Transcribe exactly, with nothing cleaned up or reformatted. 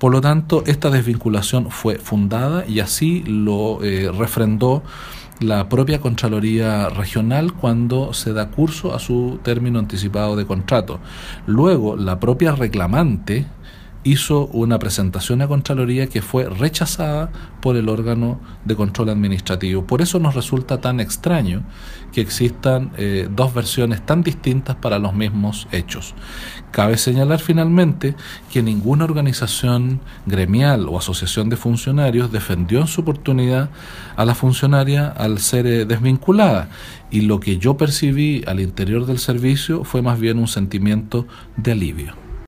Por lo tanto, esta desvinculación fue fundada y así lo eh, refrendó la propia Contraloría Regional cuando se da curso a su término anticipado de contrato. Luego, la propia reclamante hizo una presentación a Contraloría que fue rechazada por el órgano de control administrativo. Por eso nos resulta tan extraño que existan eh, dos versiones tan distintas para los mismos hechos. Cabe señalar finalmente que ninguna organización gremial o asociación de funcionarios defendió en su oportunidad a la funcionaria al ser eh, desvinculada, y lo que yo percibí al interior del servicio fue más bien un sentimiento de alivio.